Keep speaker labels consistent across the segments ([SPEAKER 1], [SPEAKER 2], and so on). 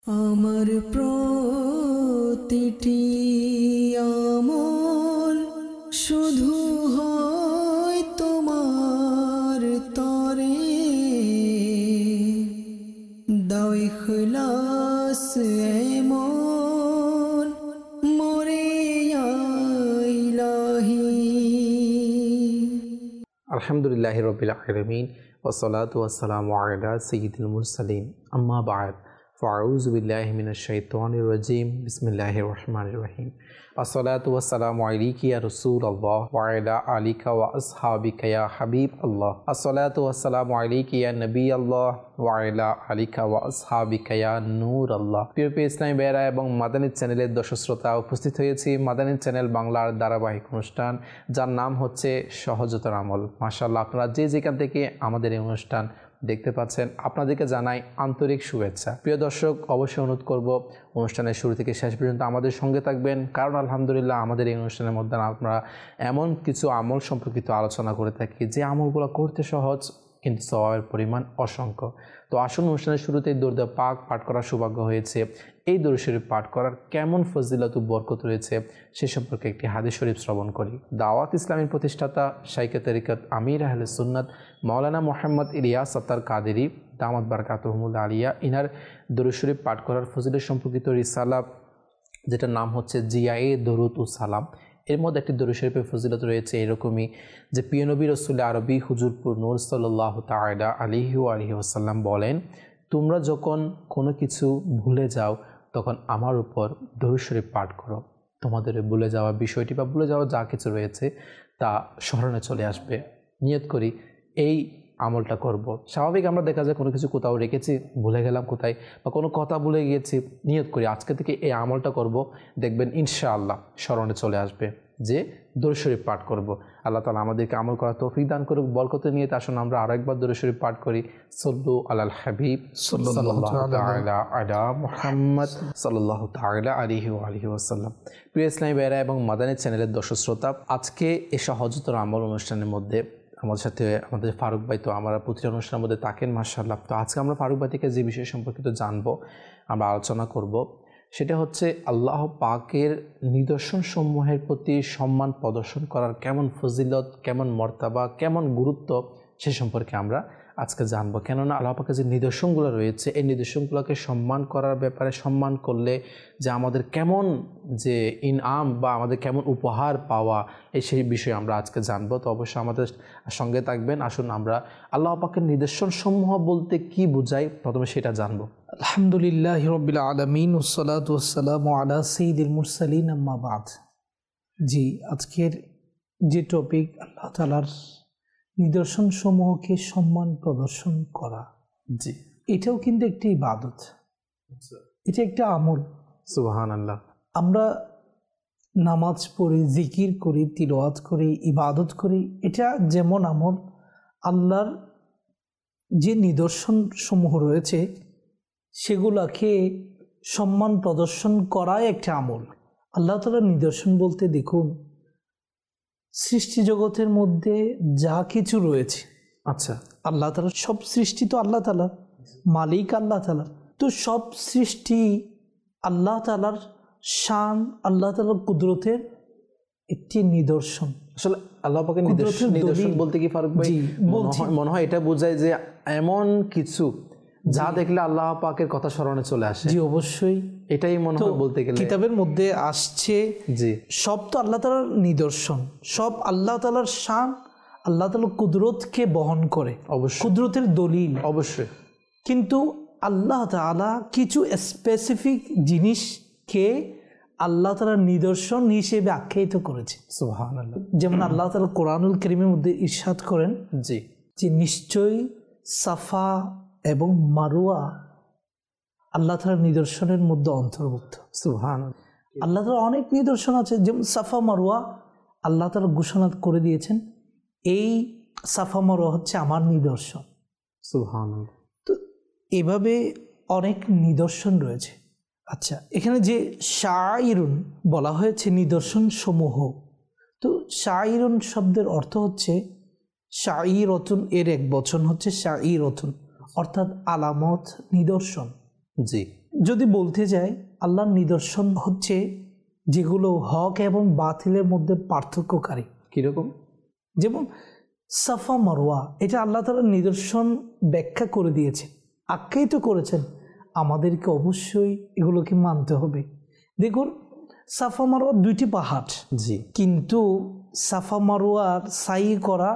[SPEAKER 1] আমার প্রতিটি আমল শুধু হয় তোমার তরে, দাও ইখলাস এমন মোরে ইয়া ইলাহি।
[SPEAKER 2] আলহামদুলিল্লাহি রাব্বিল আলামিন ওয়াসসালাতু ওয়াসসালামু আলা সাইয়্যিদিল মুরসালিন, আম্মা বা'দ, ফাউযু বিল্লাহি মিনাশ শাইতানির রাজীম, বিসমিল্লাহির রহমানির রহিম। আসসালাতু ওয়াসসালামু আলাইকা ইয়া রাসূলুল্লাহ ওয়া আলা আলিকা ওয়া আসহাবিকা ইয়া হাবিবাল্লাহ। আসসালাতু ওয়াসসালামু আলাইকা ইয়া নবিয়াল্লাহ ওয়া আলা আলিকা ওয়া আসহাবিকা ইয়া নূরাল্লাহ। প্রিয় ইসলামী ভাইয়েরা এবং মাদানী চ্যানেলের দর্শক শ্রোতা, উপস্থিত হয়েছি মাদানী চ্যানেল বাংলার ধারাবাহিক অনুষ্ঠান, যার নাম হচ্ছে সহজতর আমল। মাশাআল্লাহ, আপনারা যে যেখান থেকে আমাদের এই অনুষ্ঠান দেখতে পাচ্ছেন, আপনাদেরকে জানাই আন্তরিক শুভেচ্ছা। প্রিয় দর্শক, অবশ্যই অনুরোধ করব অনুষ্ঠানের শুরু থেকে শেষ পর্যন্ত আমাদের সঙ্গে থাকবেন, কারণ আলহামদুলিল্লাহ আমাদের এই অনুষ্ঠানের মধ্যে আমরা এমন কিছু আমল সম্পর্কিত আলোচনা করে থাকি যে আমলগুলো করতে সহজ কিন্তু সওয়াবের পরিমাণ অসংখ্য। তো আসুন, অনুষ্ঠানের শুরুতেই দরুদ পাক পাঠ করার সৌভাগ্য হয়েছে। এই দরুদ শরীফ পাঠ করার কেমন ফজিলত ও বরকত রয়েছে সে সম্পর্কে একটি হাদিস শরীফ শ্রবণ করি। দাওয়াত ইসলামের প্রতিষ্ঠাতা শাইখে তরিকত আমির আহলে সুন্নাত মাওলানা মুহাম্মদ ইলিয়াস আত্তার কাদেরী দামাত বারাকাতুহুল আলিয়া, ইনার দরুদ শরীফ পাঠ করার ফজিলত সম্পর্কিত রিসালা, যেটার নাম হচ্ছে জিয়ায়ে দরুদ ও সালাম। এর মধ্যে একটি দরুদ শরীফের ফজিলত রয়েছে এরকমই, যে প্রিয় নবী রাসূল আরবি হুজুরপুর নূর সাল্লাল্লাহু তাআলা আলাইহি ওয়াসাল্লাম বলেন, তোমরা যখন কোনো কিছু ভুলে যাও তখন আমার উপর দরুদ শরীফ পাঠ করো। তোমাদের ভুলে যাওয়া বিষয়টি বা ভুলে যাওয়া যা কিছু রয়েছে তা স্মরণে চলে আসবে। নিয়ত করি এই আমলটা করব। স্বাভাবিক আমরা দেখা যায় কোনো কিছু কোথাও রেখেছি, ভুলে গেলাম কোথায়, বা কোনো কথা ভুলে গিয়েছি, নিয়ত করি আজকে থেকে এই আমলটা করব, দেখবেন ইনশাআল্লাহ স্মরণে চলে আসবে যে দরুদ শরীফ পাঠ করব। আল্লাহ তাআলা আমাদেরকে আমল করার তৌফিক দান করুক, বরকতে নিয়ে আসুন আমরা আরেকবার দরুদ শরীফ পাঠ করি। সাল্লু আলাল হাবিব সাল্লাল্লাহু তাআলা আলা মুহাম্মদ সাল্লাল্লাহু তাআলা আলাইহি ওয়া আলিহি ওয়াসাল্লাম। প্রিয় ইসলামী ভাইয়েরা এবং মাদানী চ্যানেলের দর্শক শ্রোতা, আজকে এই সহজতর আমল অনুষ্ঠানের মধ্যে আমাদের সাথে আমাদের ফারুক ভাই, তো আমরা প্রতিটা অনুষ্ঠানের মধ্যে থাকেন মাশাআল্লাহ। তো আজকে আমরা ফারুক ভাই থেকে যে বিষয় সম্পর্কিত জানবো, আমরা আলোচনা করব, সেটা হচ্ছে আল্লাহ পাকের নিদর্শন সমূহের প্রতি সম্মান প্রদর্শন করার কেমন ফজিলত, কেমন মর্তাবা, কেমন গুরুত্ব, সে সম্পর্কে আমরা আজকে জানবো। কেননা আল্লাহ পাকের যে নিদর্শনগুলো রয়েছে, এই নিদর্শনগুলোকে সম্মান করার ব্যাপারে, সম্মান করলে যে আমাদের কেমন যে ইনআম বা আমাদের কেমন উপহার পাওয়া, সেই বিষয়ে আমরা আজকে জানবো। তো অবশ্যই আমাদের সঙ্গে থাকবেন। আসুন আমরা আল্লাহ পাকের নিদর্শন সমূহ বলতে কি বোঝায় প্রথমে সেটা জানবো।
[SPEAKER 3] আলহামদুলিল্লাহি রাব্বিল আলামিন ওয়াসসালাতু ওয়াসসালামু আলা সাইয়্যিদিল মুরসালিন, আম্মা বা'দ। জি, আজকের যে টপিক, আল্লাহ তাআলার নিদর্শন সমূহকে সম্মান প্রদর্শন করা,
[SPEAKER 2] জি,
[SPEAKER 3] এটাও কিন্তু একটি ইবাদত, এটা একটা আমল।
[SPEAKER 2] সুবহানাল্লাহ।
[SPEAKER 3] আমরা নামাজ পড়ি, জিকির করি, তিলাওয়াত করি, ইবাদত করি, এটা যেমন আমল, আল্লাহর যে নিদর্শন সমূহ রয়েছে সেগুলাকে সম্মান প্রদর্শন করাই একটা আমল। আল্লাহ তাআলার নিদর্শন বলতে দেখুন, সৃষ্টি জগতের মধ্যে যা কিছু রয়েছে,
[SPEAKER 2] আচ্ছা,
[SPEAKER 3] আল্লাহ তাআলার সব সৃষ্টি তো আল্লাহ তাআলা, মালিক আল্লাহ তাআলা। তো সব সৃষ্টি আল্লাহ তাআলার শান, আল্লাহ তাআলার কুদরতের একটি নিদর্শন।
[SPEAKER 2] আসলে আল্লাহ পাকের নিদর্শন বলতে কি ফারুক ভাই, মনে হয় এটা বোঝায় যে এমন কিছু যা দেখলে আল্লাহ পাকের কথা স্মরণে চলে আসে।
[SPEAKER 3] জি, অবশ্যই
[SPEAKER 2] এটাই মনে হয় বলতে গেলে
[SPEAKER 3] কিতাবের মধ্যে আসছে।
[SPEAKER 2] জি,
[SPEAKER 3] সব তো আল্লাহ তাআলার নিদর্শন, সব আল্লাহ তাআলার শান, আল্লাহ তাআলার কুদরতকে বহন করে,
[SPEAKER 2] অবশ্যই
[SPEAKER 3] কুদরতের দলিল
[SPEAKER 2] অবশ্যই।
[SPEAKER 3] কিন্তু আল্লাহ তাআলা কিছু স্পেসিফিক জিনিসকে আল্লাহ তাআলার নিদর্শন হিসেবে আখ্যায়িত করেছে।
[SPEAKER 2] সুবহানাল্লাহ।
[SPEAKER 3] যেমন আল্লাহ তাআলা কোরআনুল কারীমের মধ্যে ইরশাদ করেন,
[SPEAKER 2] জি,
[SPEAKER 3] যে নিশ্চয়ই সাফা এবং মারওয়া আল্লাহ তাআলার নিদর্শনের মধ্যে অন্তর্ভুক্ত।
[SPEAKER 2] সুবহানাল্লাহ।
[SPEAKER 3] আল্লাহ তাআলার অনেক নিদর্শন আছে, যেমন সাফা মারওয়া আল্লাহ তাআলা ঘোষণা করে দিয়েছেন, এই সাফা মারওয়া হচ্ছে আমার নিদর্শন।
[SPEAKER 2] সুবহানাল্লাহ।
[SPEAKER 3] তো এভাবে অনেক নিদর্শন রয়েছে। আচ্ছা, এখানে যে শাইরুন বলা হয়েছে নিদর্শন সমূহ, তো শাইরুন শব্দের অর্থ হচ্ছে শাইরতুন, এর এক বচন হচ্ছে শাইরতুন, অর্থাৎ আলামত, নিদর্শন।
[SPEAKER 2] জি,
[SPEAKER 3] যদি বলতে যাই আল্লাহর নিদর্শন হচ্ছে যেগুলো হক এবং বাতিলের মধ্যে পার্থক্যকারী।
[SPEAKER 2] কীরকম?
[SPEAKER 3] যেমন সাফা মারওয়া, এটা আল্লাহ তাআলা নিদর্শন ব্যাখ্যা করে দিয়েছেন, আখ্যায়িত করেছেন, আমাদেরকে অবশ্যই এগুলোকে মানতে হবে। দেখুন সাফা মারওয়া দুইটি পাহাড়,
[SPEAKER 2] জি,
[SPEAKER 3] কিন্তু সাফা মারওয়ার সাই করা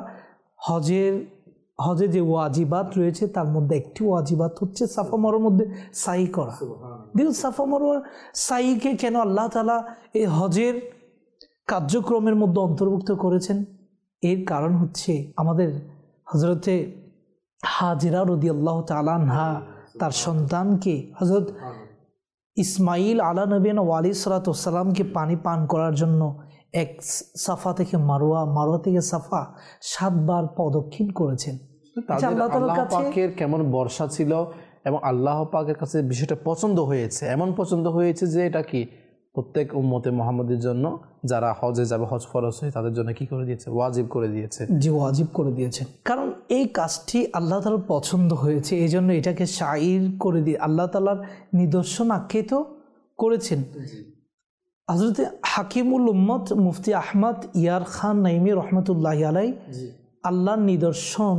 [SPEAKER 3] হজে যে ওয়াজিবাত রয়েছে তার মধ্যে একটি ওয়াজিবাত হচ্ছে সাফা মারওয়ার মধ্যে সাই করা। দেখুন সাফা মারওয়ার সাইকে কেন আল্লাহ তাআলা এই হজের কার্যক্রমের মধ্যে অন্তর্ভুক্ত করেছেন? এর কারণ হচ্ছে আমাদের হজরতে হাজেরা রাদিয়াল্লাহু তাআলা আনহা তার সন্তানকে হজরত ইসমাইল আলা নবীনা আলাইহিস সালাতু ওয়াস সালামকে পানি পান করার জন্য এক সাফা থেকে মারওয়া, মারওয়া থেকে সাফা 7 বার প্রদক্ষিণ করেছেন।
[SPEAKER 2] আল্লাহ পাকের কেমন বর্ষা ছিল এবং আল্লাহ পাকের কাছে বিষয়টা পছন্দ হয়েছে, এমন পছন্দ হয়েছে যে এটা কি প্রত্যেক উম্মতে মুহাম্মাদের জন্য যারা হজে যাবে, হজ ফরজ হয় তাদের জন্য কি করে দিয়েছে? ওয়াজিব করে দিয়েছে।
[SPEAKER 3] জি, ওয়াজিব করে দিয়েছেন, কারণ এই কাজটি আল্লাহ তাআলার পছন্দ হয়েছে, এই জন্য এটাকে শাইর করে দিয়ে আল্লাহ তাআলার নিদর্শন আখ্যায়িত করেছেন। হযরত হাকিমুল উম্মত মুফতি আহমদ ইয়ার খান নাইমি রহমতুল্লাহ আলাই আল্লাহর নিদর্শন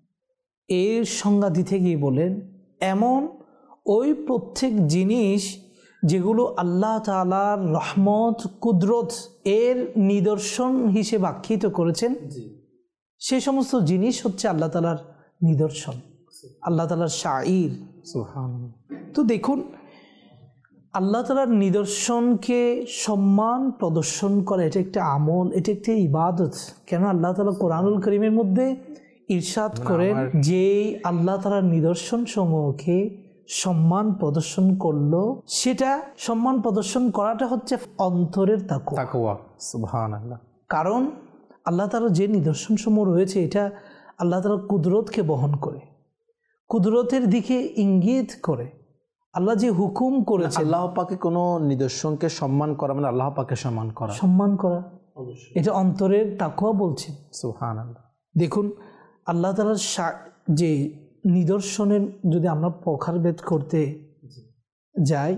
[SPEAKER 3] এর সংজ্ঞা দিতে গিয়ে বলেন, এমন ওই প্রত্যেক জিনিস যেগুলো আল্লাহ তাআলার রহমত কুদরত এর নিদর্শন হিসেবে আখ্যায়িত করেছেন, সেই সমস্ত জিনিস হচ্ছে আল্লাহ তাআলার নিদর্শন, আল্লাহ তাআলার শাইর।
[SPEAKER 2] সুবহানাল্লাহ।
[SPEAKER 3] তো দেখুন আল্লাহ তাআলার নিদর্শনকে সম্মান প্রদর্শন করা এটা একটা আমল, এটা একটা ইবাদত। কেন আল্লাহ তাআলা কোরআনুল কারীমের মধ্যে ইরশাদ করেন যে আল্লাহ তাআলার নিদর্শন সমূহকে সম্মান প্রদর্শন করলো, সেটা সম্মান প্রদর্শন করাটা হচ্ছে অন্তরের তাকওয়া।
[SPEAKER 2] সুবহানাল্লাহ।
[SPEAKER 3] কারণ আল্লাহ তাআলার যে নিদর্শন সমূহ রয়েছে এটা আল্লাহ তাআলার কুদরতকে বহন করে, কুদরতের দিকে ইঙ্গিত করে। আল্লাহ যে হুকুম করেছে,
[SPEAKER 2] আল্লাহ পাকে কোনো নিদর্শনকে সম্মান করা মানে আল্লাহ পাকে সম্মান
[SPEAKER 3] করা, এটা অন্তরের তাকওয়া বলছে।
[SPEAKER 2] সুবহানাল্লাহ।
[SPEAKER 3] দেখুন আল্লাহ তাআলার যে নিদর্শনের যদি আমরা প্রকারভেদ করতে যাই,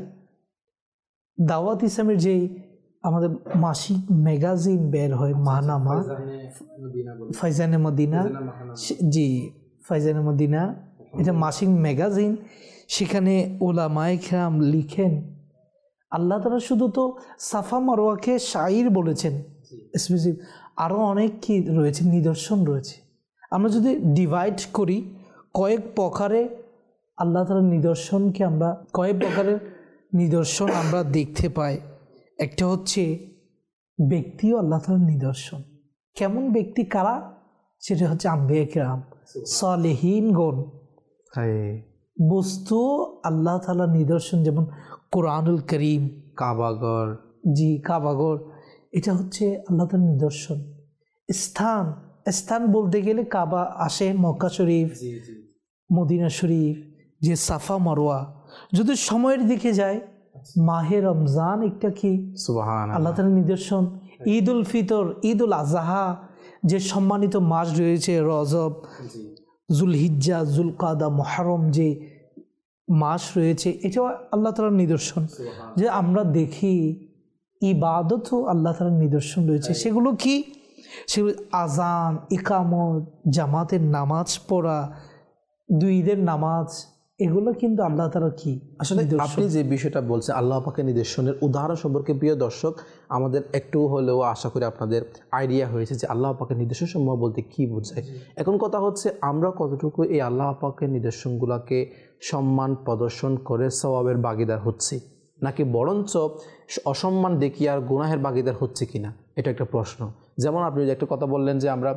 [SPEAKER 3] দাওয়াত ইসলামের যে আমাদের মাসিক ম্যাগাজিন বের হয় মাহনামা, ফাইজানে মদিনা, জি ফাইজানে মদিনা, এটা মাসিক ম্যাগাজিন, সেখানে ওলামায়ে কেরাম লিখেন আল্লাহ তাআলা শুধু তো সাফা মারওয়াকে শাইর বলেছেন, স্পেসিফিক আরও অনেক কি রয়েছে, নিদর্শন রয়েছে। আমরা যদি ডিভাইড করি কয়েক প্রকারে আল্লাহ তাআলার নিদর্শনকে আমরা কয়েক প্রকারের নিদর্শন আমরা দেখতে পাই। একটা হচ্ছে ব্যক্তিও আল্লাহ তাআলার নিদর্শন। কেমন ব্যক্তি কারা? সেটা হচ্ছে আম্বিয়া কিরাম, সালেহীনগণ। বস্তু আল্লাহ তাআলার নিদর্শন, যেমন কোরআনুল কারীম,
[SPEAKER 2] কাবাঘর,
[SPEAKER 3] জি কাবাঘর, এটা হচ্ছে আল্লাহ তাআলার নিদর্শন। স্থান বলতে গেলে কাবা আসে, মক্কা শরীফ, মদিনা শরীফ, যে সাফা মারওয়া। যদি সময়ের দিকে যায়, মাহে রমজান একটা কি
[SPEAKER 2] সুবহানাল্লাহ
[SPEAKER 3] আল্লাহ তাআলার নিদর্শন। ঈদ উল ফিতর, ঈদ উল আজহা, যে সম্মানিত মাস রয়েছে, রজব, জুলহিজ্জা, জুলকাদা, মুহররম যে মাস রয়েছে, এটাও আল্লাহ তাআলার নিদর্শন। যে আমরা দেখি ইবাদতও আল্লাহ তাআলার নিদর্শন রয়েছে। সেগুলো কি? সেগুলো আজান, ইকামত, জামাতের নামাজ পড়া, 2 ঈদের নামাজ, এগুলো কিন্তু আল্লাহ তাআলা কি
[SPEAKER 2] আসলে আপনি যে বিষয়টা বলছেন আল্লাহ পাকের নিদর্শনের উদাহরণ সম্পর্কে, প্রিয় দর্শক, আমাদের একটু হলেও আশা করি আপনাদের আইডিয়া হয়েছে যে আল্লাহ পাকের নিদর্শন সমূহ বলতে কি বোঝায়। এখন কথা হচ্ছে আমরা কতটুকু এই আল্লাহ পাকের নিদর্শনগুলোকে সম্মান প্রদর্শন করে সওয়াবের ভাগীদার হচ্ছি, নাকি বরঞ্চ অসম্মান দেখিয়ে আর গুনাহের ভাগীদার হচ্ছে কিনা, এটা একটা প্রশ্ন। যেমন আপনি যে একটা কথা বললেন যে আমরা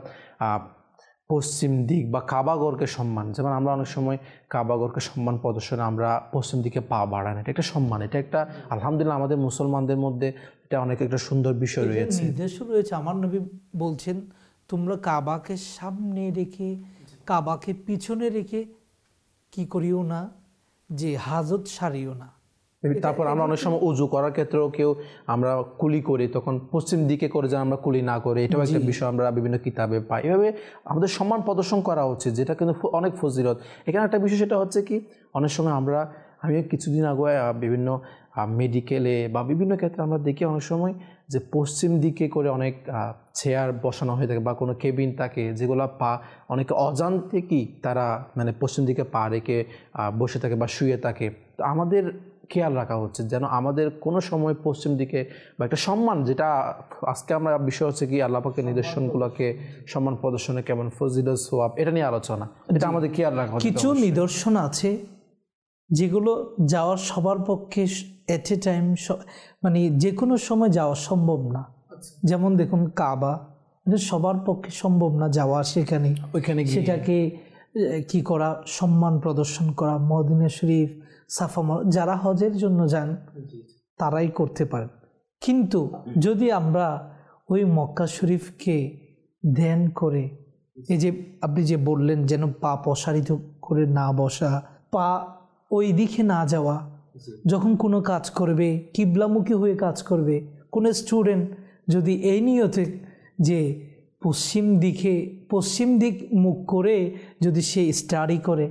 [SPEAKER 2] পশ্চিম দিক বা কাবাঘরকে সম্মান, যেমন আমরা অনেক সময় কাবাঘরকে সম্মান প্রদর্শনে আমরা পশ্চিম দিকে পা বাড়ান, এটা একটা সম্মান, এটা একটা আলহামদুলিল্লাহ আমাদের মুসলমানদের মধ্যে এটা অনেক একটা সুন্দর বিষয় রয়েছে,
[SPEAKER 3] নির্দেশ রয়েছে। আমার নবী বলছেন তোমরা কাবাকে সামনে রেখে কাবাকে পিছনে রেখে কি করিও না, যে হাজত সারিও না।
[SPEAKER 2] তারপর আমরা অনেক সময় উজু করার ক্ষেত্রেও কেউ আমরা কুলি করি, তখন পশ্চিম দিকে করে যেন আমরা কুলি না করি, এটাও একটা বিষয় আমরা বিভিন্ন কিতাবে পাই। এভাবে আমাদের সম্মান প্রদর্শন করা উচিত, যেটা কিন্তু অনেক ফজিলত। এখানে একটা বিষয় সেটা হচ্ছে কি, অনেক সময় আমরা আমি কিছুদিন আগে বিভিন্ন মেডিকেলে বা বিভিন্ন ক্ষেত্রে আমরা দেখি অনেক সময় যে পশ্চিম দিকে করে অনেক চেয়ার বসানো হয়ে থাকে বা কোনো কেবিন থাকে, যেগুলো পা অনেকে অজান্তে কি তারা মানে পশ্চিম দিকে পা রেখে বসে থাকে বা শুয়ে থাকে। তো আমাদের খেয়াল রাখা হচ্ছে যেন আমাদের কোনো সময় পশ্চিম দিকে বা একটা সম্মান, যেটা আজকে আমরা বিষয় হচ্ছে কি আল্লাহ পাকের নিদর্শনগুলোকে সম্মান প্রদর্শনে কেমন ফজিলত সোয়াব, এটা নিয়ে আলোচনা, এটা আমাদের খেয়াল রাখা।
[SPEAKER 3] কিছু নিদর্শন আছে যেগুলো যাওয়ার সবার পক্ষে এট এ টাইম মানে যে কোনো সময় যাওয়া সম্ভব না। যেমন দেখুন কাবা, এটা সবার পক্ষে সম্ভব না যাওয়া, সেখানে
[SPEAKER 2] ওইখানে
[SPEAKER 3] সেটাকে কি করা, সম্মান প্রদর্শন করা। মদিনা শরীফ, সাফা, যারা হজের জন্য যান তারাই করতে পারেন। কিন্তু যদি আমরা ওই মক্কা শরীফকে ধ্যান করে, এই যে আপনি যে বললেন যেন পা প্রসারিত করে না বসা, পা ওই দিকে না যাওয়া, যখন কোনো কাজ করবে কিবলামুখী হয়ে কাজ করবে। কোনো স্টুডেন্ট যদি এই নিয়তে যে পশ্চিম দিক মুখ করে যদি সে স্টাডি করে,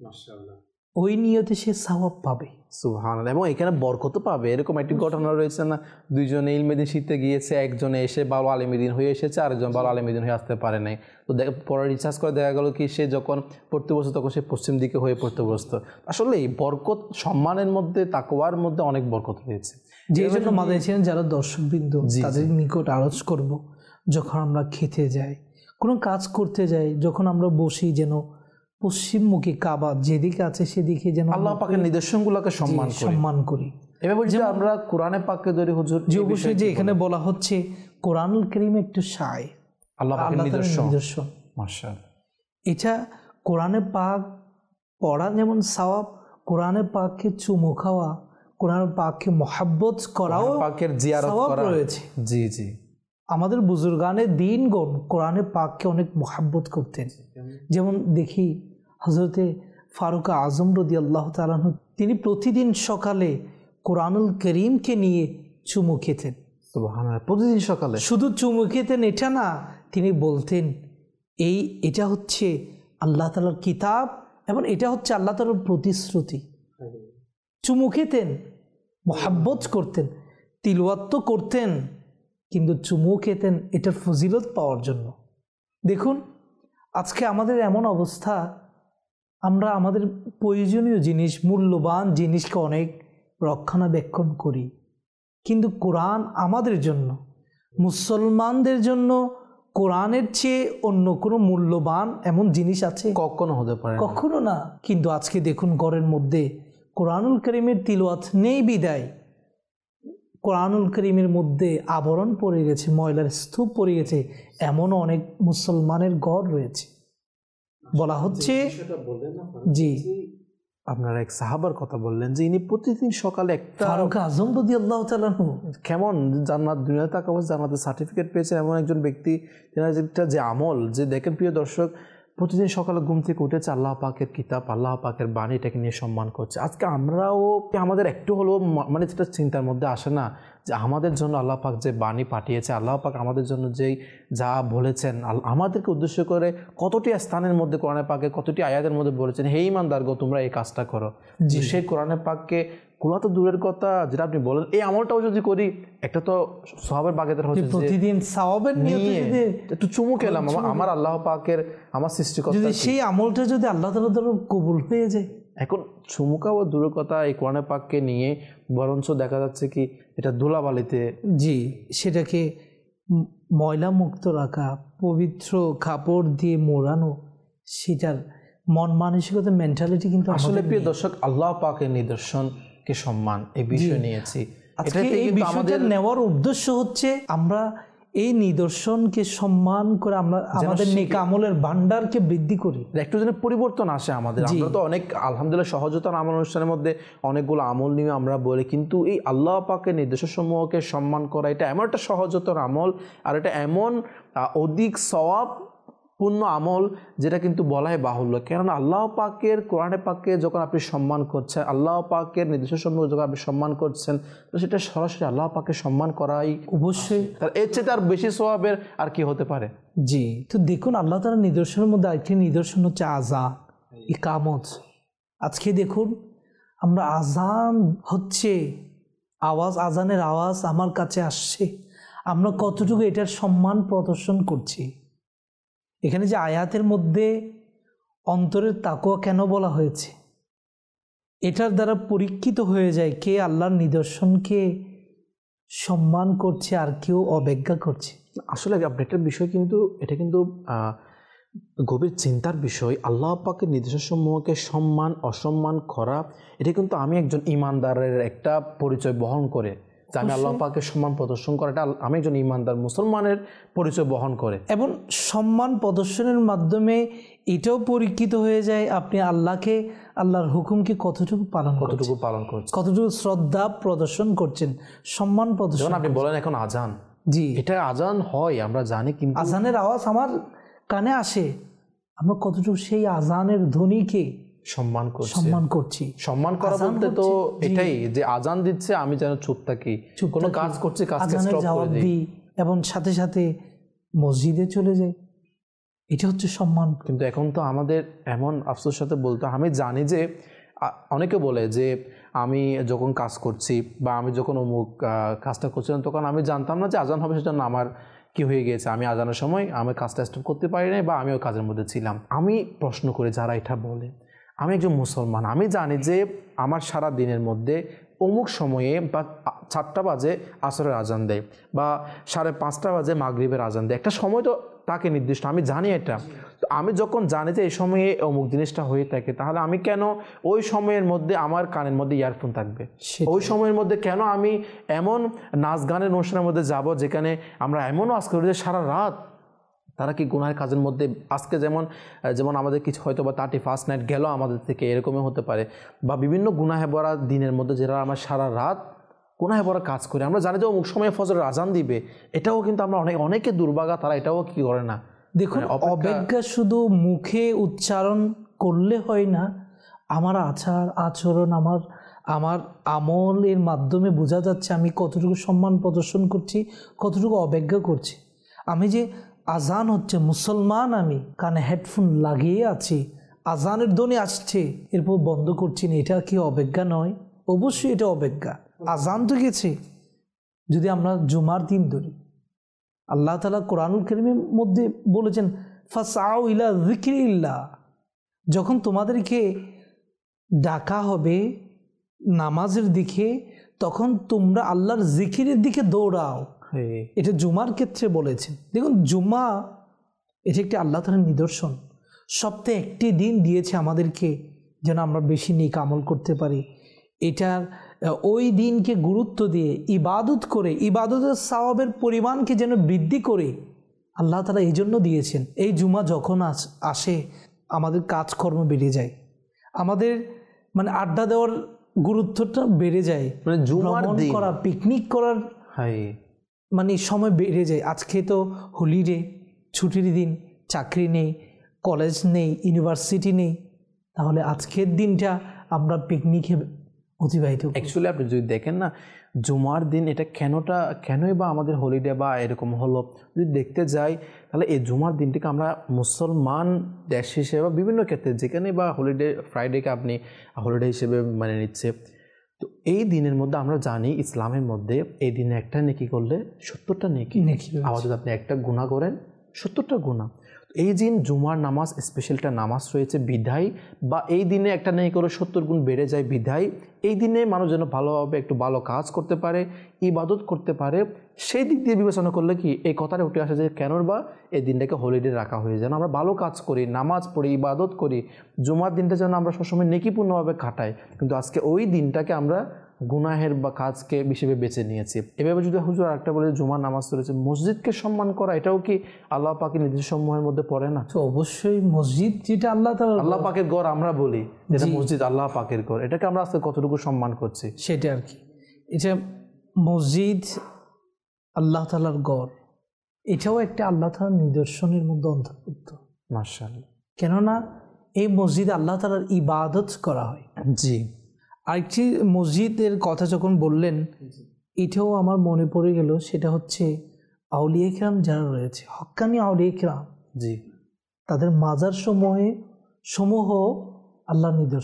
[SPEAKER 3] ওই নিয়তে সে সওয়াব পাবে।
[SPEAKER 2] সুবহানাল্লাহ। এবং এখানে বরকত পাবে। এরকম একটি ঘটনা রয়েছে না, দুইজনে ইলমেদিন শিখতে গিয়েছে, একজনে এসে ভালো আলিমেদিন হয়ে এসেছে, আরেকজন ভালো আলিমেদিন হয়ে আসতে পারে নাই। তো পরে রিসার্চ করে দেখা গেল কি সে যখন পড়তে বসতো তখন সে পশ্চিম দিকে হয়ে পড়তে বসতো। আসলে এই বরকত, সম্মানের মধ্যে, তাকওয়ার মধ্যে অনেক বরকত রয়েছে।
[SPEAKER 3] যেই জন্য মাদাইছিলেন যারা দর্শকবৃন্দ তাদের নিকট আরজ করব, যখন আমরা খেতে যাই, কোনো কাজ করতে যাই, যখন আমরা বসি যেন পশ্চিমমুখী কাবা যেদিকে আছে সেদিকে যেন
[SPEAKER 2] আল্লাহ পাকের নিদর্শনগুলোকে সম্মান করি। এভাবে যদি আমরা কোরআনে পাককে ধরি হুজুর,
[SPEAKER 3] যে অবশ্যই যে এখানে বলা হচ্ছে কোরআনুল কারীম একটু শায়
[SPEAKER 2] আল্লাহ পাকের নিদর্শন।
[SPEAKER 3] মাশাআল্লাহ, এটা কোরআনে পাক পড়া যেমন সওয়াব, কোরআনে পাককে চুমু খাওয়া, কোরআন পাককে মহব্বত করাও
[SPEAKER 2] পাকের জিয়ারত করা রয়েছে। জি জি,
[SPEAKER 3] আমাদের বুজুর্গানের দিনগণ কোরআনে পাককে অনেক মহব্বত করতেন। যেমন দেখি হযরতে ফারুক আজম রাদিয়াল্লাহু তাআলা আনহু, তিনি প্রতিদিন সকালে কোরআনুল কারীমকে নিয়ে চুমু খেতেন।
[SPEAKER 2] সুবহানাল্লাহ, প্রতিদিন সকালে
[SPEAKER 3] শুধু চুমু খেতেন এটা না, তিনি বলতেন এটা হচ্ছে আল্লাহ তাআলার কিতাব এবং এটা হচ্ছে আল্লাহ তাআলার প্রতিশ্রুতি। চুমু খেতেন, মহব্বত করতেন, তিলাওয়াত তো করতেন, কিন্তু চুমু খেতেন এটার ফজিলত পাওয়ার জন্য। দেখুন আজকে আমাদের এমন অবস্থা, আমরা আমাদের প্রয়োজনীয় জিনিস, মূল্যবান জিনিসকে অনেক রক্ষণাবেক্ষণ করি, কিন্তু কোরআন আমাদের জন্য, মুসলমানদের জন্য কোরআনের চেয়ে অন্য কোনো মূল্যবান এমন জিনিস আছে?
[SPEAKER 2] কখনো হতে পারে,
[SPEAKER 3] কখনো না। কিন্তু আজকে দেখুন ঘরের মধ্যে কোরআনুল কারীমের তিলাওয়াত নেই বিদায় কোরআনুল কারীমের মধ্যে আবরণ পড়ে গেছে, ময়লার স্তূপ পড়ে গেছে, এমনও অনেক মুসলমানের ঘর রয়েছে। বলা হচ্ছে, জি
[SPEAKER 2] আপনারা এক সাহাবার কথা বললেন যে ইনি প্রতিদিন সকালে একটা,
[SPEAKER 3] ফারুক আজম রাদিয়াল্লাহু তাআলা আনহু,
[SPEAKER 2] কেমন জান্নাত, দুনিয়াতে থাকা অবস্থায় জান্নাতের সার্টিফিকেট পেয়েছেন এমন একজন ব্যক্তি, যে আমল, যে দেখেন প্রিয় দর্শক, প্রতিদিন সকালে ঘুম থেকে উঠেছে, আল্লাহ পাকের কিতাব, আল্লাহ পাকের বাণী, এটাকে নিয়ে সম্মান করছে। আজকে আমরাও আমাদের একটু হলেও মানে যেটা চিন্তার মধ্যে আসে না যে আমাদের জন্য আল্লাহ পাক যে বাণী পাঠিয়েছে, আল্লাহ পাক আমাদের জন্য যেই যা বলেছেন, আমাদেরকে উদ্দেশ্য করে কতটি স্থানের মধ্যে কোরআনে পাকে, কতটি আয়াতের মধ্যে বলেছেন, হে ঈমানদারগো তোমরা এই কাজটা করো। সেই কোরআনে পাককে কুলা তো দূরের কথা, যেটা আপনি বলেন এই আমলটাও যদি করি, একটা তো সওয়াবের বাগেদার হচ্ছে,
[SPEAKER 3] প্রতিদিন সওয়াবের নিয়ে
[SPEAKER 2] একটু চুমু খেলাম আমার আল্লাহ পাকের, আমার সৃষ্টিকর্তা,
[SPEAKER 3] যদি সেই আমলটা যদি আল্লাহ তাআলা দ্বারা কবুল হয়ে যায়।
[SPEAKER 2] এখন চুমু খাওয়া দূরের কথা, এই কোরআনে পাককে নিয়ে বরঞ্চ দেখা যাচ্ছে কি এটা ধুলাবালিতে,
[SPEAKER 3] জি সেটাকে ময়লা মুক্ত রাখা, পবিত্র কাপড় দিয়ে মোড়ানো, সেটার মন মানসিকতা, মেন্টালিটি কিন্তু
[SPEAKER 2] আসলে প্রিয় দর্শক, আল্লাহ পাকের নিদর্শন কে সম্মান এই বিষয় নিয়েছি।
[SPEAKER 3] এই বিষয়টা নেওয়ার উদ্দেশ্য হচ্ছে আমরা এই নিদর্শনকে সম্মান করে আমরা আমাদের নেক আমলের ভান্ডারকে বৃদ্ধি করি,
[SPEAKER 2] একটু যেন পরিবর্তন আসে আমাদের। আমরা তো অনেক আলহামদুলিল্লাহ সহজতর আমল অনুষ্ঠানের মধ্যে অনেকগুলো আমল নিয়ে আমরা বলি, কিন্তু এই আল্লাহ পাকের নির্দেশসমূহকে সম্মান করা, এটা এমন একটা সহজতর আমল, আর এটা এমন অধিক সওয়াব পূর্ণ আমল যেটা কিন্তু বলাই বাহুল্য। কেননা আল্লাহ পাকের কোরআনে পাককে যখন আপনি সম্মান করছেন, আল্লাহ পাকের নির্দেশসমূহ যখন আপনি সম্মান করছেন, তো সেটা সরাসরি আল্লাহ পাকে সম্মান করাই
[SPEAKER 3] অবশ্যই,
[SPEAKER 2] তার এর চেয়ে তার বেশি সওয়াবের আর কি হতে পারে।
[SPEAKER 3] জি, তো দেখুন আল্লাহ তাআলার নিদর্শনের মধ্যে আরেকটি নিদর্শন হচ্ছে আযান, ইকামত। আজকে দেখুন আমরা আজান হচ্ছে, আজানের আওয়াজ আমার কাছে আসছে, আমরা কতটুকু এটার সম্মান প্রদর্শন করছি। এখানে যে আয়াতের মধ্যে অন্তরের তাকওয়া কেন বলা হয়েছে, এটার দ্বারা পরীক্ষিত হয়ে যায় কে আল্লাহর নিদর্শনকে সম্মান করছে আর কেউ অবজ্ঞা করছে।
[SPEAKER 2] আসলে আপনি একটা বিষয় কিন্তু এটা কিন্তু গভীর চিন্তার বিষয়। আল্লাহ পাকের নির্দেশসমূহকে সম্মান অসম্মান করা, এটা কিন্তু আমি একজন ইমানদারের একটা পরিচয় বহন করে, যে আমি আল্লাহ পাকের সম্মান প্রদর্শন করাটা আমি একজন ইমানদার মুসলমানের পরিচয় বহন করে।
[SPEAKER 3] এবং সম্মান প্রদর্শনের মাধ্যমে এটাও পরীক্ষিত হয়ে যায় আপনি আল্লাহর হুকুমকে কতটুকু পালন করছেন, কতটুকু শ্রদ্ধা প্রদর্শন করছেন, সম্মান প্রদর্শন।
[SPEAKER 2] আপনি বলেন এখন আজান,
[SPEAKER 3] জি
[SPEAKER 2] এটা আজান হয় আমরা জানি, কিন্তু
[SPEAKER 3] আজানের আওয়াজ আমার কানে আসে, আমরা কতটুকু সেই আজানের ধ্বনিকে সম্মান করছি।
[SPEAKER 2] সম্মান করা বলতে তো এটাই যে আজান দিচ্ছে আমি যেন চুপ থাকি, কোনো কাজ করছি কাজকে স্টপ করে দিই
[SPEAKER 3] এবং সাথে সাথে মসজিদে চলে যাই, এটা হচ্ছে সম্মান।
[SPEAKER 2] কিন্তু এখন তো আমাদের এমন আফসোস সাথে বলতে, আমি জানি যে অনেকে বলে যে আমি যখন কাজ করছি বা আমি যখন অমুক কাজটা করছিলাম তখন আমি জানতাম না যে আজান হবে, সেজন্য আমার কি হয়ে গিয়েছে, আমি আজানের সময় আমি কাজটা স্টপ করতে পারি নাই বা আমি ওই কাজের মধ্যে ছিলাম। আমি প্রশ্ন করি যারা এটা বলে, আমি একজন মুসলমান, আমি জানি যে আমার সারা দিনের মধ্যে অমুক সময়ে বা 4টা বাজে আসরের আজান দেয় বা 5:30 বাজে মাগরিবের আজান দেয়, একটা সময় তো তাকে নির্দিষ্ট, আমি জানি এটা। তো আমি যখন জানি যে এই সময়ে অমুক জিনিসটা হয়ে থাকে, তাহলে আমি কেন ওই সময়ের মধ্যে আমার কানের মধ্যে ইয়ারফোন থাকবে? ওই সময়ের মধ্যে কেন আমি এমন নাচ গানের অনুষ্ঠানের মধ্যে যাব যেখানে আমরা এমনও আজকে করি সারা রাত তারা কি গুনাহের কাজের মধ্যে, আজকে যেমন আমাদের কিছু হয়তো বা 31st নাইট গেল আমাদের থেকে, এরকমই হতে পারে, বা বিভিন্ন গুনাহে ভরা দিনের মধ্যে যারা আমরা সারা রাত গুনাহে ভরা কাজ করি, আমরা জানি যে অমুক সময় ফজরের আজান দিবে, এটাও কিন্তু আমরা অনেকে দুর্ভাগা তারা এটাও কি করে না।
[SPEAKER 3] দেখুন, অবজ্ঞা শুধু মুখে উচ্চারণ করলে হয় না, আমার আচরণ আমার আমলের মাধ্যমে বোঝা যাচ্ছে আমি কতটুকু সম্মান প্রদর্শন করছি, কতটুকু অবজ্ঞা করছি। আমি যে আজান হচ্ছে, মুসলমান আমি কানে হেডফোন লাগিয়ে আছি, আজানের ধ্বনি আসছে, এরপর বন্ধ করছি না, এটা কি অবজ্ঞা নয়? অবশ্যই এটা অবজ্ঞা। আজান তো গেছে। যদি আমরা জুমার দিন ধরি, আল্লাহ তাআলা কোরআনুল কারীমের মধ্যে বলেছেন ফাসআউ ইলা যিকরিল্লাহ, যখন তোমাদেরকে ডাকা হবে নামাজের দিকে তখন তোমরা আল্লাহর জিকিরের দিকে দৌড়াও। এটা জুমার ক্ষেত্রে বলেছেন। দেখুন, জুমা এটা একটি আল্লাহ তাআলার নিদর্শন। সপ্তাহে একটি দিন দিয়েছে আমাদেরকে যেন আমরা বেশি নেক আমল করতে পারি। এটার ওই দিনকে গুরুত্ব দিয়ে ইবাদত করে, ইবাদতের সওয়াবের পরিমাণকে যেন বৃদ্ধি করে আল্লাহ তাআলা এই জন্য দিয়েছেন। এই জুমা যখন আসে আমাদের কাজকর্ম বেড়ে যায়, আমাদের আড্ডা দেওয়ার গুরুত্বটা বেড়ে যায়, ভ্রমণ করা, পিকনিক করার সময় বেড়ে যায়। আজকে তো হলিডে, ছুটির দিন, চাকরি নেই, কলেজ নেই, ইউনিভার্সিটি নেই, তাহলে আজকের দিনটা আমরা পিকনিকে অতিবাহিত।
[SPEAKER 2] অ্যাকচুয়ালি আপনি যদি দেখেন না, জুমার দিন এটা কেনই বা আমাদের হলিডে বা এরকম হলো, যদি দেখতে যাই তাহলে এই জুমার দিনটিকে আমরা মুসলমান দেশ হিসেবে বা বিভিন্ন ক্ষেত্রে যেখানে বা হলিডে ফ্রাইডেকে আপনি হলিডে হিসেবে মানে নিচ্ছে, তো এই দিনের মধ্যে আমরা জানি ইসলামের মধ্যে এই দিনে একটা নেকি করলে 70টা নেকি। আবার যদি আপনি একটা গুনাহ করেন 70টা গুনাহ। এই দিন জুমার নামাজ স্পেশালটা নামাজ রয়েছে বিধায়, বা এই দিনে একটা নেকি করে 70 গুণ বেড়ে যায় বিধায়, এই দিনে মানুষ যেন ভালোভাবে একটু ভালো কাজ করতে পারে, ইবাদত করতে পারে, সেই দিক দিয়ে বিবেচনা করলে কি এই কথাটা উঠে আসে যে কেন বা এই দিনটাকে হলিডে রাখা হয়ে যেন আমরা ভালো কাজ করি, নামাজ পড়ি, ইবাদত করি, জুমার দিনটা যেন আমরা সবসময় নেকিপূর্ণভাবে কাটাই। কিন্তু আজকে ওই দিনটাকে আমরা গুনাহের বা কাজকে হিসেবে বেছে নিয়েছি। এভাবে যদি হুজুর আরেকটা বলে জুমার নামাজ রয়েছে, মসজিদকে সম্মান করা, এটাও কি আল্লাহ পাকের নির্দেশসমূহের মধ্যে পড়ে না?
[SPEAKER 3] তো অবশ্যই মসজিদ যেটা আল্লাহ
[SPEAKER 2] পাকের ঘর আমরা বলি, যেটা মসজিদ আল্লাহ পাকের ঘর, এটাকে আমরা আজকে কতটুকু সম্মান করছি
[SPEAKER 3] সেটা আর কি। এটা মসজিদ আল্লাহ তাআলার ঘর, এটাও একটা আল্লাহ তাআলার নিদর্শনের মধ্যে অন্তর্ভুক্ত।
[SPEAKER 2] মাশাআল্লাহ।
[SPEAKER 3] কেননা এই মসজিদে আল্লাহ তাআলার ইবাদত করা হয়।
[SPEAKER 2] জি।
[SPEAKER 3] আরেকটি মসজিদের কথা যখন বললেন, এটাও আমার মনে পড়ে গেল, সেটা হচ্ছে আউলিয়া কিরাম যারা রয়েছে, হক্কানি আউলিয়া কিরাম,
[SPEAKER 2] জি,
[SPEAKER 3] তাদের মাজার সমূহ আল্লাহর নিদর্শন।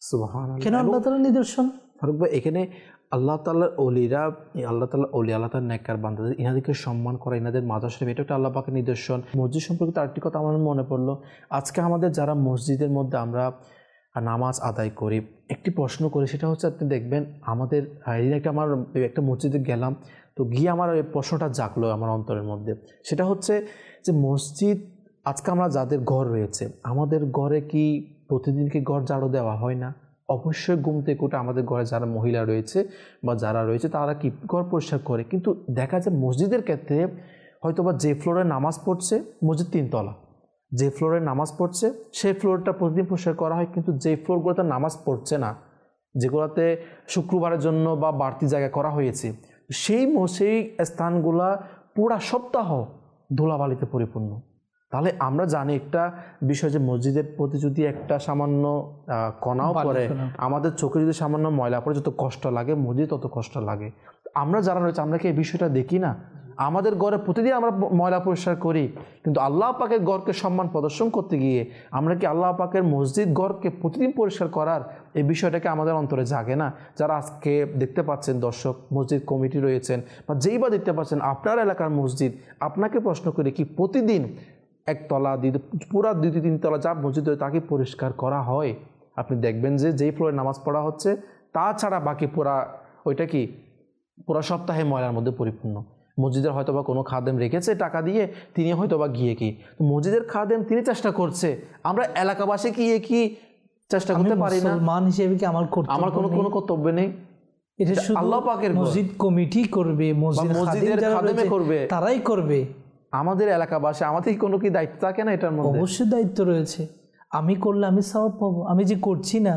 [SPEAKER 2] সুবহানাল্লাহ।
[SPEAKER 3] কেন আল্লাহ তাআলার নিদর্শন?
[SPEAKER 2] ফারুক ভাই, এখানে আল্লাহ তাআলার ওলিরা, আল্লাহ তাআলার ওলি, আল্লাহ তাআলার নেককার বান্দাদের, ইনাদেরকে সম্মান করা, ইনাদের মাজার শরীফ, এটা একটা আল্লাহ পাকের নিদর্শন। মসজিদ সম্পর্কিত আরেকটি কথা আমার মনে পড়লো। আজকে আমাদের যারা মসজিদের মধ্যে আমরা নামাজ আদায় করি, একটি প্রশ্ন করি, সেটা হচ্ছে আপনি দেখবেন আমাদের আমার একটা মসজিদে গেলাম, তো গিয়ে আমার এই প্রশ্নটা জাগলো আমার অন্তরের মধ্যে। সেটা হচ্ছে যে মসজিদ, আজকে আমরা যাদের ঘর রয়েছে, আমাদের ঘরে কি প্রতিদিন কি ঘর ঝাড়ু দেওয়া হয় না? অবশ্যই ঘুম থেকে উঠে আমাদের ঘরে যারা মহিলা রয়েছে বা যারা রয়েছে তারা কি ঘর পরিষ্কার করে। কিন্তু দেখা যায় মসজিদের ক্ষেত্রে হয়তো বা যে ফ্লোরে নামাজ পড়ছে, মসজিদ 3 তলা, যে ফ্লোরে নামাজ পড়ছে সেই ফ্লোরটা প্রতিদিন পরিষ্কার করা হয়, কিন্তু যে ফ্লোরগুলোতে নামাজ পড়ছে না, যেগুলোতে শুক্রবারের জন্য বা বাড়তি জায়গা করা হয়েছে, সেই স্থানগুলা পুরা সপ্তাহ ধুলাবালিতে পরিপূর্ণ। তাহলে আমরা জানি একটা বিষয় যে মসজিদের প্রতি যদি একটা সামান্য কণাও পড়ে, আমাদের চোখে যদি সামান্য ময়লা পড়ে, যত কষ্ট লাগে মসজিদ তত কষ্ট লাগে। আমরা যারা রয়েছে আমরা কি এই বিষয়টা দেখি না? আমাদের ঘরে প্রতিদিন আমরা ময়লা পরিষ্কার করি, কিন্তু আল্লাহ পাকের ঘরকে সম্মান প্রদর্শন করতে গিয়ে আমরা কি আল্লাহ পাকের মসজিদ ঘরকে প্রতিদিন পরিষ্কার করার এই বিষয়টাকে আমাদের অন্তরে জাগে না? যারা আজকে দেখতে পাচ্ছেন দর্শক, মসজিদ কমিটি রয়েছেন বা যেই বা দেখতে পাচ্ছেন আপনার এলাকার মসজিদ, আপনাকে প্রশ্ন করি কি প্রতিদিন 1 তলা পুরা 2-3 তলা যা মসজিদ হয় তাকে পরিষ্কার করা হয়? আপনি দেখবেন যে যেই ফ্লোরে নামাজ পড়া হচ্ছে তাছাড়া বাকি ওইটা কি পুরা সপ্তাহে ময়লার মধ্যে পরিপূর্ণ। মসজিদের হয়তো বা কোনো খাদেম রেখেছে টাকা দিয়ে, তিনি হয়তো বা গিয়ে কি মসজিদের খাদেম তিনি চেষ্টা করছে, আমরা এলাকাবাসী গিয়ে কি চেষ্টা করতে পারি না?
[SPEAKER 3] মুসলমান হিসেবে কি আমার
[SPEAKER 2] কোনো কর্তব্য নেই?
[SPEAKER 3] এটা শুধু
[SPEAKER 2] আল্লাহ পাকের
[SPEAKER 3] মসজিদ কমিটি করবে,
[SPEAKER 2] মসজিদের খাদেমে করবে,
[SPEAKER 3] তারাই করবে।
[SPEAKER 2] আমাদের এলাকাবাসী, আমাদের কোনো কি দায়িত্ব থাকে না এটার মধ্যে?
[SPEAKER 3] অবশ্যই দায়িত্ব রয়েছে। আমি করলে আমি সওয়াব পাবো, আমি যে করছি না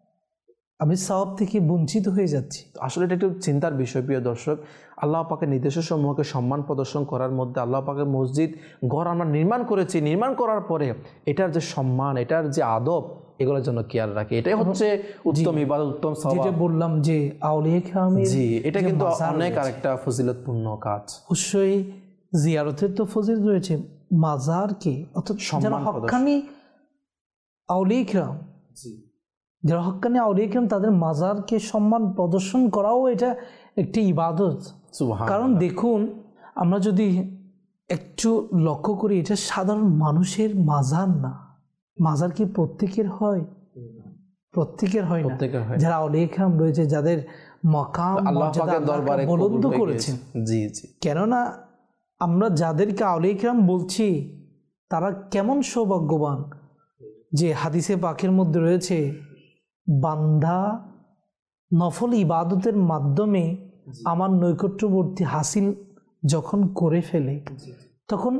[SPEAKER 3] আমি সওয়াব থেকে বঞ্চিত হয়ে যাচ্ছি।
[SPEAKER 2] আসলে এটা একটু চিন্তার বিষয় প্রিয় দর্শক। আল্লাহ পাকের নির্দেশের সমূহকে সম্মান প্রদর্শন করার মধ্যে আল্লাহ পাকের মসজিদ ঘর আমরা নির্মাণ করেছি, নির্মাণ করার পরে এটার যে সম্মান, এটার যে আদব, এগুলোর জন্য কেয়ার রাখি, এটাই হচ্ছে উত্তম ইবাদত, উত্তম সওয়াব।
[SPEAKER 3] যেটা বললাম যে আউলিয়া কেরামের,
[SPEAKER 2] জি, এটা কিন্তু অনেক আরেকটা ফজিলতপূর্ণ কাজ।
[SPEAKER 3] অবশ্যই জিয়ারতের তো ফজিলত রয়েছে, মাজারকে অর্থাৎ যারা হক্কানি আউলিয়া কেরাম, যারা হক্কানি আউলিয়া কেরাম, তাদের মাজারকে সম্মান প্রদর্শন করাও এটা একটি ইবাদত। কারণ দেখুন, আমরা যদি একটু লক্ষ্য করি, এটা সাধারণ মানুষের মাজার না। মাজার কি প্রত্যেকের হয়? প্রত্যেকের হয় না। যারা আউলিয়া কেরাম রয়েছে, যাদের মাকাম দরবারে বুলন্দ করেছেন, কেননা আমরা যাদেরকে আউলিয়া কেরাম বলছি তারা কেমন সৌভাগ্যবান যে হাদিসে পাকের মধ্যে রয়েছে, বান্দা নফল ইবাদতের মাধ্যমে আমার নৈকট্যবর্তী হাসিল যখন করে ফেলে, তখন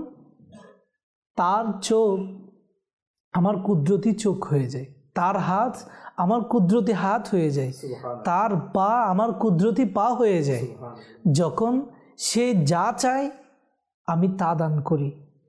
[SPEAKER 3] তার চোখ আমার কুদরতি চোখ হয়ে যায়, তার হাত আমার কুদরতি হাত হয়ে যায়, তার পা আমার কুদরতি পা হয়ে যায়। যখন সে যা চায় আমি তা দান করি।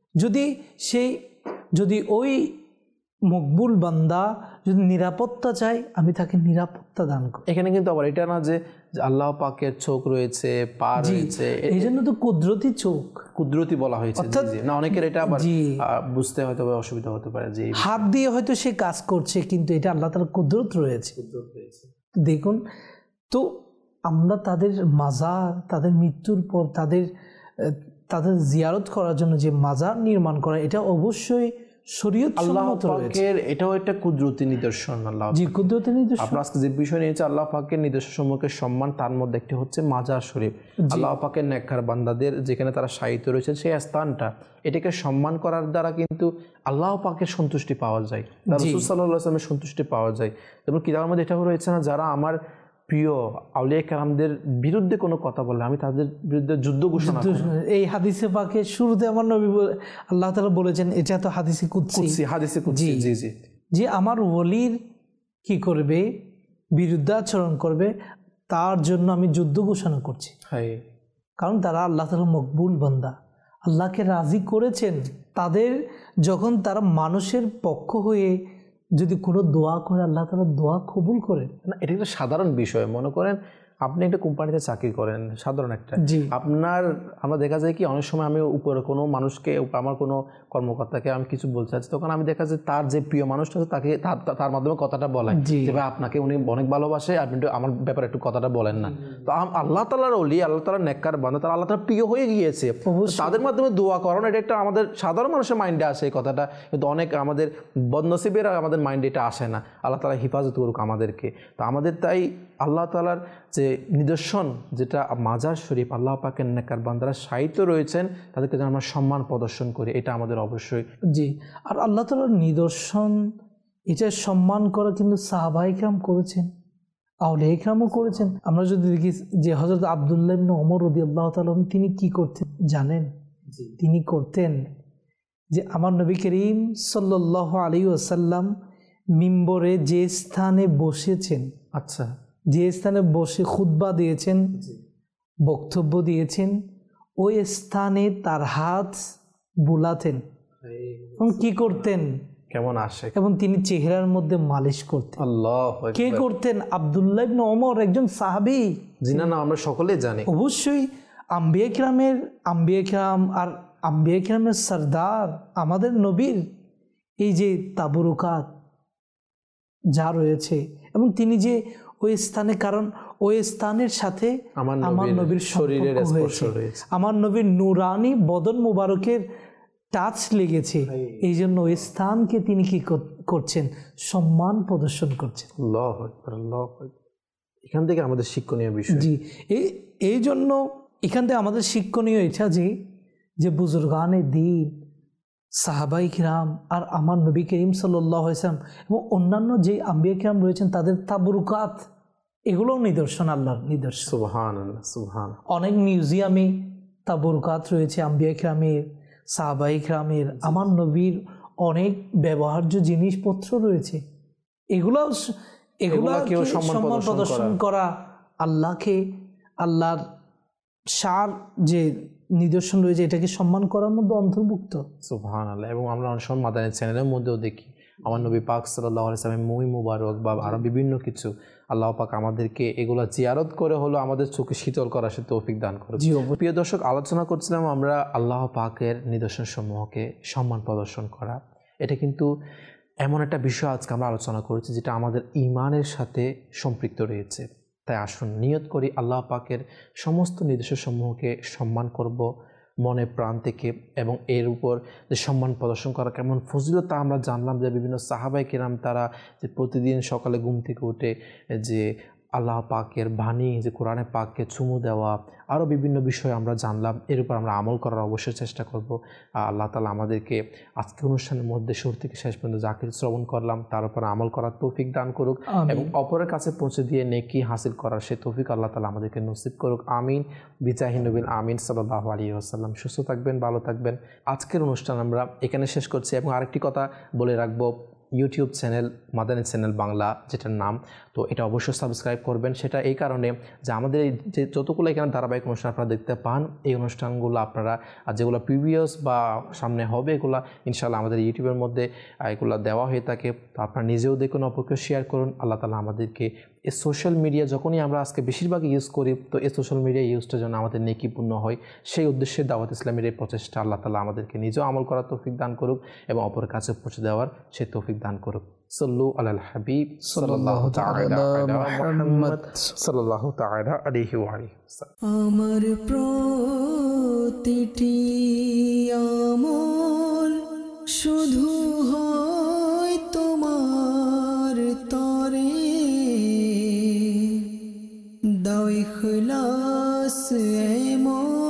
[SPEAKER 3] যদি ওই মকবুল বান্দা যদি নিরাপত্তা চায়, আমি তাকে নিরাপত্তা দান করি।
[SPEAKER 2] এখানে কিন্তু আবার এটা না যে আল্লাহ পাকের চোখ রয়েছে, পা রয়েছে,
[SPEAKER 3] এই জন্য তো কুদরতি চোখ,
[SPEAKER 2] কুদরতি বলা হয়েছে না। অনেকের এটা আবার বুঝতে হয়তো অসুবিধা হতে পারে যে
[SPEAKER 3] হাত দিয়ে হয়তো সে কাজ করছে, কিন্তু এটা আল্লাহ তাআলার কুদরত রয়েছে। দেখুন তো, আমরা তাদের মাজার, তাদের মৃত্যুর পর তাদের জিয়ারত করার জন্য যে মাজার নির্মাণ করা, এটা অবশ্যই শরীয়ত সম্মত রয়েছে।
[SPEAKER 2] এটাও একটা কুদরতি নিদর্শন। আল্লাহ
[SPEAKER 3] কুদরতি নিদর্শন।
[SPEAKER 2] আপনার আজকে যে বিষয় নিয়েছে আল্লাহ পাকের নিদর্শন সম্মুখে সম্মান, তার মধ্যে একটি হচ্ছে মাজার শরীফ। আল্লাহ পাকের নেককার বান্দাদের যেখানে তারা শায়িত রয়েছেন সেই স্থানটা, এটাকে সম্মান করার দ্বারা কিন্তু আল্লাহ পাকের সন্তুষ্টি পাওয়া যায়, রাসূল সাল্লাল্লাহু আলাইহি ওয়াসাল্লামের সন্তুষ্টি পাওয়া যায়। এবং কিতাবের মধ্যে এটাও রয়েছে না, যারা আমার প্রিয় আউলিয়া কেরামদের বিরুদ্ধে কোনো কথা বলে আমি তাদের বিরুদ্ধে যুদ্ধ ঘোষণা করি।
[SPEAKER 3] এই হাদিসে পাকে শুরুতে আমার নবী আল্লাহ তাআলা বলেছেন, এটা তো হাদিসে কুদসি,
[SPEAKER 2] জি,
[SPEAKER 3] যে আমার ওলির কি করবে, বিরুদ্ধাচরণ করবে, তার জন্য আমি যুদ্ধ ঘোষণা করছি। কারণ তারা আল্লাহ তাআলা মকবুল বান্দা, আল্লাহকে রাজি করেছেন। তাদের যখন তারা মানুষের পক্ষ হয়ে যদি কোনো দোয়া করে, আল্লাহ তাআলা দোয়া কবুল করেন।
[SPEAKER 2] না, এটা একটা সাধারণ বিষয়। মনে করেন আপনি একটা কোম্পানিতে চাকরি করেন, সাধারণ একটা,
[SPEAKER 3] জি
[SPEAKER 2] আমরা দেখা যায় কি অনেক সময় আমি উপরে কোনো মানুষকে, আমার কোনো কর্মকর্তাকে আমি কিছু বলতে চাচ্ছি, তখন আমি দেখা যায় তার যে প্রিয় মানুষটা আছে তাকে তার মাধ্যমে কথাটা বলাই যে ভাই আপনাকে উনি অনেক ভালোবাসে, আপনি একটু আমার ব্যাপারে একটু কথাটা বলেন না। তো আল্লাহ তাআলার ওলি, আল্লাহ তাআলার নেককার বান্দা, তারা আল্লাহ তাআলা প্রিয় হয়ে গিয়েছে, তাদের মাধ্যমে দোয়া করানো, এটা একটা আমাদের সাধারণ মানুষের মাইন্ডে আসে এই কথাটা, কিন্তু অনেক আমাদের বদনসিবেরা আমাদের মাইন্ডে এটা আসে না। আল্লাহ তাআলা হিফাজত করুক আমাদেরকে। তো আমাদের তাই আল্লাহ তাআলার যে নিদর্শন, যেটা মাজার শরীফ, আল্লাহ পাকের নেককার বান্দারা সাহিত্য রয়েছেন, তাদেরকে যেন আমরা সম্মান প্রদর্শন করি, এটা আমাদের অবশ্যই।
[SPEAKER 3] জি, আর আল্লাহ তাআলার নিদর্শন এটা সম্মান করা কিন্তু সাহাবায়ে কেরাম করেছেন, আউলিয়া কেরামও করেছেন। আমরা যদি দেখি যে হযরত আব্দুল্লাহ ইবনে ওমর রাদিয়াল্লাহু তাআলা তিনি কি করতেন জানেন? তিনি করতেন যে আমার নবী করিম সাল্লাল্লাহু আলাইহি ওয়াসাল্লাম মিম্বরে যে স্থানে বসেছেন,
[SPEAKER 2] আচ্ছা,
[SPEAKER 3] যে স্থানে বসে খুতবা দিয়েছেন, বক্তব্য দিয়েছেন, ওই স্থানে তার হাত বুলাতেন এবং কি করতেন,
[SPEAKER 2] কেমন আসে,
[SPEAKER 3] এবং তিনি চেহারার মধ্যে মালিশ করতেন।
[SPEAKER 2] আল্লাহু আকবার।
[SPEAKER 3] কে করতেন? আব্দুল্লাহ ইবনে ওমর, একজন সাহাবী,
[SPEAKER 2] যিনার নাম আমরা সকলেই জানি।
[SPEAKER 3] অবশ্যই আম্বিয়া কিরাম আর আম্বিয়া কিরামের সরদার আমাদের নবীর এই যে তাবরুকাত যা রয়েছে, এবং তিনি যে ওই স্থানে, কারণ ওই স্থানের সাথে আমার নবীর শরীরের স্পর্শ রয়েছে, আমার নবীর নূরানি বদন মুবারকের টাচ লেগেছে, এই জন্য ওই স্থানকে তিনি কি করছেন? সম্মান প্রদর্শন করছেন।
[SPEAKER 2] আল্লাহু আকবার, আল্লাহু আকবার। এখান থেকে আমাদের শিক্ষণীয় বিষয়।
[SPEAKER 3] জি, এই জন্য এখান থেকে আমাদের শিক্ষণীয় এটা যে বুজুর্গানে দ্বীন, সাহাবাই কিরাম আর আমার নবী করিম সাল্লাল্লাহু আলাইহি ওয়াসাল্লাম এবং অন্যান্য যে আম্বিয়া কিরাম রয়েছেন, তাদের তাবরুকাত, এগুলোও নিদর্শন, আল্লাহর নিদর্শন।
[SPEAKER 2] সুবহানাল্লাহ, সুবহানাল্লাহ।
[SPEAKER 3] অনেক মিউজিয়ামে তাবরুকাত রয়েছে আম্বিয়া কিরামের, সাহাবাই কিরামের, আমার নবীর অনেক ব্যবহার্য জিনিসপত্র রয়েছে। এগুলাকে সম্মান প্রদর্শন করা, আল্লাহর সার যে নিদর্শন রয়েছে, এটাকে সম্মান করার মধ্যে অন্তর্ভুক্ত।
[SPEAKER 2] সুবহানাল্লাহ। এবং আমরা অনেক সময় মাদানী চ্যানেলের মধ্যেও দেখি আমার নবী পাক সাল্লাল্লাহু আলাইহি ওয়াসাল্লামের মুই মুবারক বা আরও বিভিন্ন কিছু, আল্লাহ পাক আমাদেরকে এগুলো জিয়ারত করে হলো আমাদের চোখে শীতল করা, সে তৌফিক দান করে। প্রিয় দর্শক, আলোচনা করছিলাম আমরা আল্লাহ পাকের নিদর্শন সমূহকে সম্মান প্রদর্শন করা। এটা কিন্তু এমন একটা বিষয় আজকে আমরা আলোচনা করেছি যেটা আমাদের ঈমানের সাথে সম্পৃক্ত রয়েছে। তাই আসুন নিয়ত করি আল্লাহ পাকের সমস্ত নির্দেশ সমূহকে সম্মান করব মনে প্রাণ থেকে, এবং এর উপর যে সম্মান প্রদর্শন করা কেমন ফজিলত তা আমরা জানলাম, যে বিভিন্ন সাহাবায়ে কেরাম তারা যে প্রতিদিন সকালে ঘুম থেকে উঠে যে আল্লাহ পাকের বাণী, যে কোরআনে পাককে চুমু দেওয়া, আরও বিভিন্ন বিষয় আমরা জানলাম। এর উপর আমরা আমল করার অবশ্যই চেষ্টা করব। আল্লাহ তাআলা আমাদেরকে আজকে অনুষ্ঠানের মধ্যে শুরু থেকে শেষ পর্যন্ত যা কিছু শ্রবণ করলাম তার উপর আমল করার তৌফিক দান করুক, এবং অপরের কাছে পৌঁছে দিয়ে নেকি হাসিল করার সে তৌফিক আল্লাহ তাআলা আমাদেরকে নসিব করুক। আমিন বিজাহি নবীল আমিন সাল্লাল্লাহু আলাইহি ওয়াসাল্লাম। সুস্থ থাকবেন, ভালো থাকবেন। আজকের অনুষ্ঠান আমরা এখানে শেষ করছি, এবং আরেকটি কথা বলে রাখবো, YouTube channel Madani channel Bangla যেটার নাম, তো এটা অবশ্যই সাবস্ক্রাইব করবেন। সেটা এই কারণে যে আমাদের যে যতগুলো এখানে ধারাবাহিক অনুষ্ঠান আপনারা দেখতে পান, এই অনুষ্ঠানগুলো আপনারা যেগুলো প্রিভিয়াস বা সামনে হবে, এগুলো ইনশাআল্লাহ আমাদের ইউটিউবের মধ্যে এগুলো দেওয়া হয়ে থাকে। তো আপনারা নিজেও দেখুন, অপরকে শেয়ার করুন। আল্লাহ তাআলা আমাদেরকে এই সোশ্যাল মিডিয়া যখনই আমরা আজকে বেশিরভাগ ইউজ করি, তো এই সোশ্যাল মিডিয়া ইউজটা যেন আমাদের নেকিপূর্ণ হয়, সেই উদ্দেশ্যে দাওয়াত ইসলামের এই প্রচেষ্টা আল্লাহ তাআলা আমাদেরকে নিজেও আমল করার তৌফিক দান করুক, এবং অপরের কাছে পৌঁছে দেওয়ার সেই তৌফিক দান করুক। সাল্লু আলাল হাবিব সাল্লাল্লাহু তাআলা আলা মুহাম্মদ সাল্লাল্লাহু তাআলা আলাইহি ওয়া আলিহি ওয়াসাল্লাম।
[SPEAKER 1] আমার প্রতিটি আমল শুধু হয় তোমার তরে, দাও ইখলাস এমন